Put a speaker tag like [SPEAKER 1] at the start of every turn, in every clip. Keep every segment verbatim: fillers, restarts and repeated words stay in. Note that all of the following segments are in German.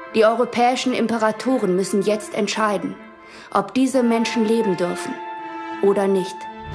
[SPEAKER 1] Die europäischen Imperatoren müssen jetzt entscheiden, ob diese Menschen leben dürfen oder nicht.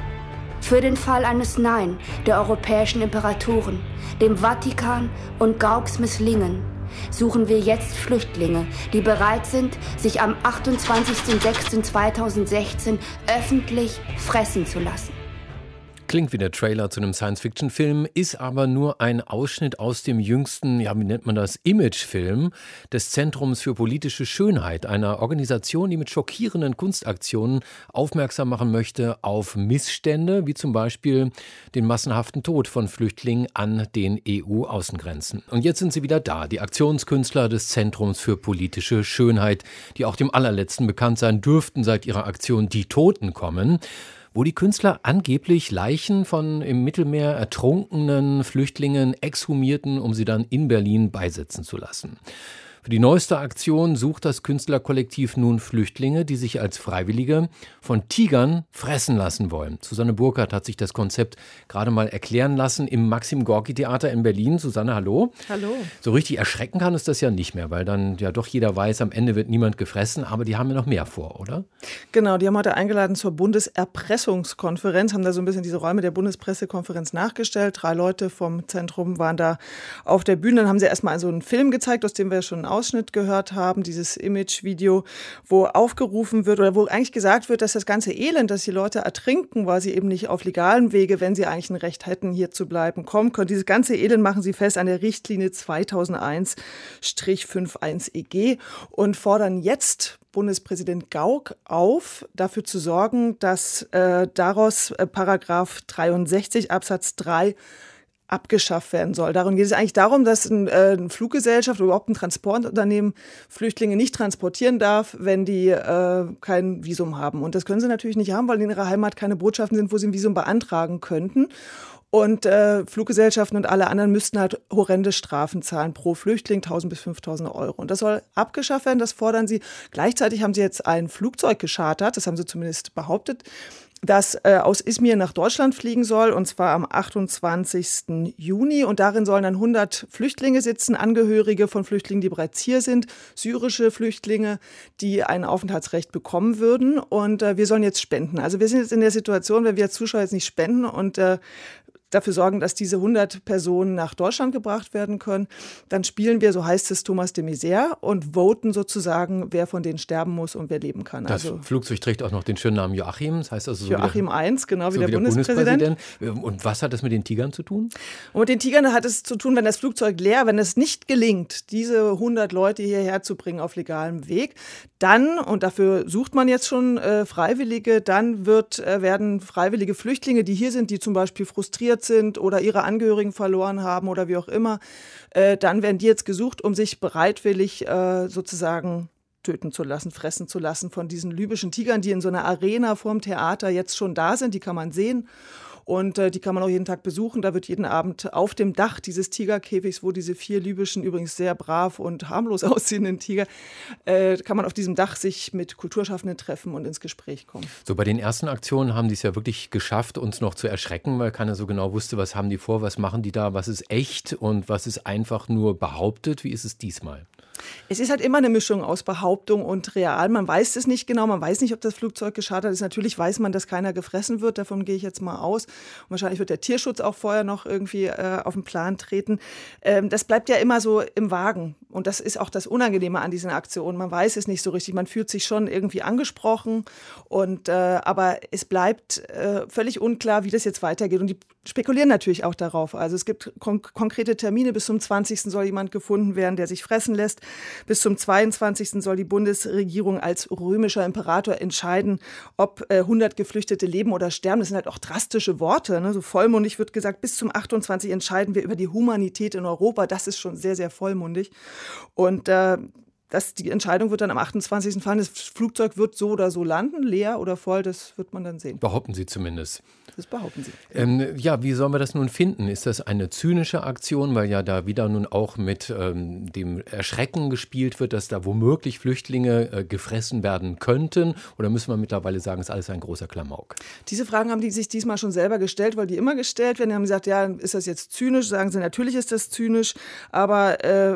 [SPEAKER 1] Für den Fall eines Nein der europäischen Imperatoren, dem Vatikan und Gauks Misslingen, suchen wir jetzt Flüchtlinge, die bereit sind, sich am achtundzwanzigsten sechsten zweitausendsechzehn öffentlich fressen zu lassen.
[SPEAKER 2] Klingt wie der Trailer zu einem Science-Fiction-Film, ist aber nur ein Ausschnitt aus dem jüngsten, ja, wie nennt man das, Imagefilm des Zentrums für politische Schönheit, einer Organisation, die mit schockierenden Kunstaktionen aufmerksam machen möchte auf Missstände, wie zum Beispiel den massenhaften Tod von Flüchtlingen an den E U-Außengrenzen. Und jetzt sind sie wieder da, die Aktionskünstler des Zentrums für politische Schönheit, die auch dem allerletzten bekannt sein dürften seit ihrer Aktion Die Toten kommen, wo die Künstler angeblich Leichen von im Mittelmeer ertrunkenen Flüchtlingen exhumierten, um sie dann in Berlin beisetzen zu lassen. Für die neueste Aktion sucht das Künstlerkollektiv nun Flüchtlinge, die sich als Freiwillige von Tigern fressen lassen wollen. Susanne Burkhardt hat sich das Konzept gerade mal erklären lassen im Maxim-Gorki-Theater in Berlin. Susanne, hallo.
[SPEAKER 3] Hallo.
[SPEAKER 2] So richtig erschrecken kann es das ja nicht mehr, weil dann ja doch jeder weiß, am Ende wird niemand gefressen. Aber die haben ja noch mehr vor, oder?
[SPEAKER 3] Genau, die haben heute eingeladen zur Bundeserpressungskonferenz, haben da so ein bisschen diese Räume der Bundespressekonferenz nachgestellt. Drei Leute vom Zentrum waren da auf der Bühne. Dann haben sie erstmal so einen Film gezeigt, aus dem wir schon einen Ausschnitt gehört haben, dieses Image-Video, wo aufgerufen wird oder wo eigentlich gesagt wird, dass das ganze Elend, dass die Leute ertrinken, weil sie eben nicht auf legalem Wege, wenn sie eigentlich ein Recht hätten, hier zu bleiben, kommen können. Dieses ganze Elend machen sie fest an der Richtlinie zweitausendeins einundfünfzig E G und fordern jetzt Bundespräsident Gauck auf, dafür zu sorgen, dass äh, daraus äh, Paragraph dreiundsechzig Absatz drei abgeschafft werden soll. Darum geht es eigentlich darum, dass ein, äh, eine Fluggesellschaft oder überhaupt ein Transportunternehmen Flüchtlinge nicht transportieren darf, wenn die äh, kein Visum haben. Und das können sie natürlich nicht haben, weil in ihrer Heimat keine Botschaften sind, wo sie ein Visum beantragen könnten. Und äh, Fluggesellschaften und alle anderen müssten halt horrende Strafen zahlen pro Flüchtling, tausend bis fünftausend Euro. Und das soll abgeschafft werden, das fordern sie. Gleichzeitig haben sie jetzt ein Flugzeug geschartert, das haben sie zumindest behauptet, das äh, aus Izmir nach Deutschland fliegen soll, und zwar am achtundzwanzigsten Juni. Und darin sollen dann hundert Flüchtlinge sitzen, Angehörige von Flüchtlingen, die bereits hier sind, syrische Flüchtlinge, die ein Aufenthaltsrecht bekommen würden. Und äh, wir sollen jetzt spenden. Also wir sind jetzt in der Situation, wenn wir als Zuschauer jetzt nicht spenden und äh, dafür sorgen, dass diese hundert Personen nach Deutschland gebracht werden können, dann spielen wir, so heißt es, Thomas de Maizière und voten sozusagen, wer von denen sterben muss und wer leben kann.
[SPEAKER 2] Das
[SPEAKER 3] also
[SPEAKER 2] Flugzeug trägt auch noch den schönen Namen Joachim. Das heißt also so
[SPEAKER 3] Joachim
[SPEAKER 2] der,
[SPEAKER 3] eins, genau
[SPEAKER 2] so
[SPEAKER 3] wie der,
[SPEAKER 2] wie der
[SPEAKER 3] Bundespräsident.
[SPEAKER 2] Bundespräsident. Und was hat das mit den Tigern zu tun?
[SPEAKER 3] Und mit den Tigern hat es zu tun, wenn das Flugzeug leer, wenn es nicht gelingt, diese hundert Leute hierher zu bringen auf legalem Weg, dann, und dafür sucht man jetzt schon äh, Freiwillige, dann wird, äh, werden freiwillige Flüchtlinge, die hier sind, die zum Beispiel frustriert sind oder ihre Angehörigen verloren haben oder wie auch immer, äh, dann werden die jetzt gesucht, um sich bereitwillig äh, sozusagen töten zu lassen, fressen zu lassen von diesen libyschen Tigern, die in so einer Arena vorm Theater jetzt schon da sind, die kann man sehen. Und äh, die kann man auch jeden Tag besuchen. Da wird jeden Abend auf dem Dach dieses Tigerkäfigs, wo diese vier libyschen, übrigens sehr brav und harmlos aussehenden Tiger, äh, kann man auf diesem Dach sich mit Kulturschaffenden treffen und ins Gespräch kommen.
[SPEAKER 2] So, bei den ersten Aktionen haben die es ja wirklich geschafft, uns noch zu erschrecken, weil keiner so genau wusste, was haben die vor, was machen die da, was ist echt und was ist einfach nur behauptet. Wie ist es diesmal?
[SPEAKER 3] Es ist halt immer eine Mischung aus Behauptung und real. Man weiß es nicht genau, man weiß nicht, ob das Flugzeug geschartert ist. Natürlich weiß man, dass keiner gefressen wird, davon gehe ich jetzt mal aus. Und wahrscheinlich wird der Tierschutz auch vorher noch irgendwie äh, auf den Plan treten. Ähm, das bleibt ja immer so im Wagen. Und das ist auch das Unangenehme an diesen Aktionen. Man weiß es nicht so richtig, man fühlt sich schon irgendwie angesprochen. Und, äh, aber es bleibt äh, völlig unklar, wie das jetzt weitergeht. Und die spekulieren natürlich auch darauf. Also es gibt kon- konkrete Termine. Bis zum zwanzigsten soll jemand gefunden werden, der sich fressen lässt. Bis zum zweiundzwanzigsten soll die Bundesregierung als römischer Imperator entscheiden, ob äh, hundert Geflüchtete leben oder sterben. Das sind halt auch drastische Worte. Ne? So vollmundig wird gesagt, bis zum achtundzwanzigsten entscheiden wir über die Humanität in Europa. Das ist schon sehr, sehr vollmundig. Und äh, das, die Entscheidung wird dann am achtundzwanzigsten fallen. Das Flugzeug wird so oder so landen, leer oder voll, das wird man dann sehen.
[SPEAKER 2] Behaupten Sie zumindest.
[SPEAKER 3] Das behaupten Sie.
[SPEAKER 2] Ähm, ja, wie sollen wir das nun finden? Ist das eine zynische Aktion, weil ja da wieder nun auch mit ähm, dem Erschrecken gespielt wird, dass da womöglich Flüchtlinge äh, gefressen werden könnten? Oder müssen wir mittlerweile sagen, es ist alles ein großer Klamauk?
[SPEAKER 3] Diese Fragen haben die sich diesmal schon selber gestellt, weil die immer gestellt werden. Die haben gesagt, ja, ist das jetzt zynisch? Sagen sie, natürlich ist das zynisch, aber äh,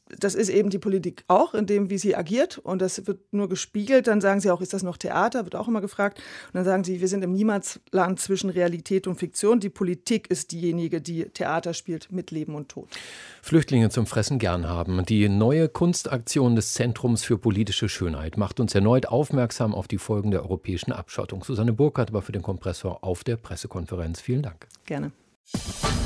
[SPEAKER 3] das ist eben die Politik auch, in dem, wie sie agiert. Und das wird nur gespiegelt. Dann sagen sie auch, ist das noch Theater? Wird auch immer gefragt. Und dann sagen sie, wir sind im Niemandsland zwischen Realität und Fiktion. Die Politik ist diejenige, die Theater spielt mit Leben und Tod.
[SPEAKER 2] Flüchtlinge zum Fressen gern haben. Die neue Kunstaktion des Zentrums für politische Schönheit macht uns erneut aufmerksam auf die Folgen der europäischen Abschottung. Susanne Burkhardt war für den Kompressor auf der Pressekonferenz. Vielen Dank.
[SPEAKER 3] Gerne.